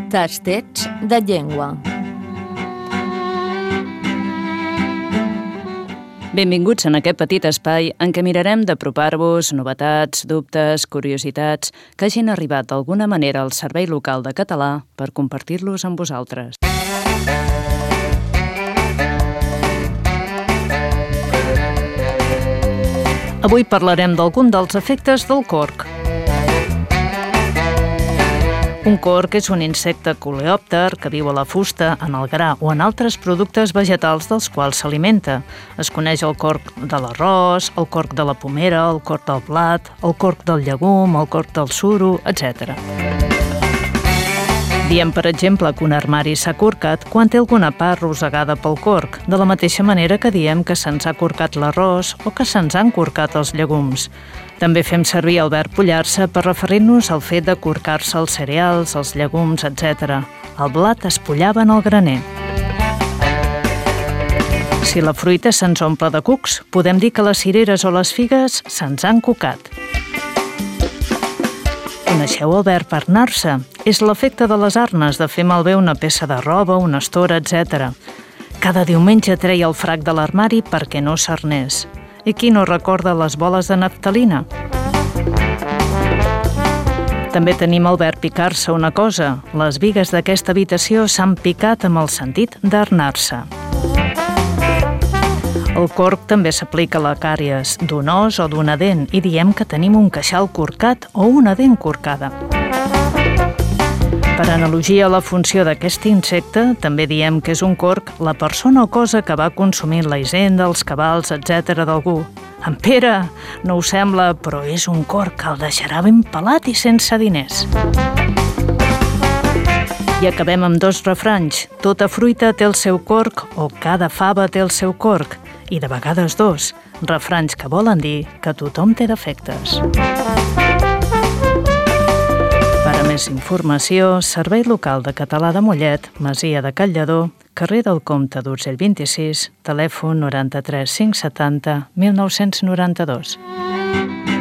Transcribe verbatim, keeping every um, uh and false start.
Tastets de llengua. Benvinguts en aquest petit espai en què mirarem d'apropar-vos novetats, dubtes, curiositats que hagin arribat d'alguna manera al Servei Local de Català per compartir-los amb vosaltres. Avui parlarem d'algun dels efectes del corc. Un corc és un insecte coleòpter que viu a la fusta, en el gra o en altres productes vegetals dels quals s'alimenta. Es coneix el corc de l'arròs, el corc de la pomera, el corc del blat, el corc del llegum, el corc del suro, etcètera. Diem, per exemple, que un armari s'ha corcat quan té alguna part rosegada pel corc, de la mateixa manera que diem que se'ns ha corcat l'arròs o que se'ns han corcat els llegums. També fem servir el verb pollar-se per referir-nos al fet de corcar-se els cereals, els llegums, etcètera. El blat es pollava en el graner. Si la fruita se'ns omple de cucs, podem dir que les cireres o les figues se'ns han cucat. Coneixeu el verb arnar-se? És l'efecte de les arnes, de fer malbé una peça de roba, una estora, etcètera. Cada diumenge treia el frac de l'armari perquè no s'arnés. I qui no recorda les boles de naftalina? També tenim el verb picar-se una cosa. Les bigues d'aquesta habitació s'han picat amb el sentit d'arnar-se. El corc també s'aplica a la càries d'un os o d'una dent i diem que tenim un queixal corcat o una dent corcada. Per analogia a la funció d'aquest insecte, també diem que és un corc la persona o cosa que va consumint la hisenda, els cabals, etcètera d'algú. En Pere, no us sembla, però és un corc que el deixarà ben pelat i sense diners. I acabem amb dos refranys. Tota fruita té el seu corc o cada fava té el seu corc. I de vegades dos, refranys que volen dir que tothom té defectes. Per a més informació, Servei Local de Català de Mollet, Masia de Can Lledó, carrer del Comte d'Urgell vint-i-sis, telèfon noranta-tres cinc setanta mil nou-cents noranta-dos.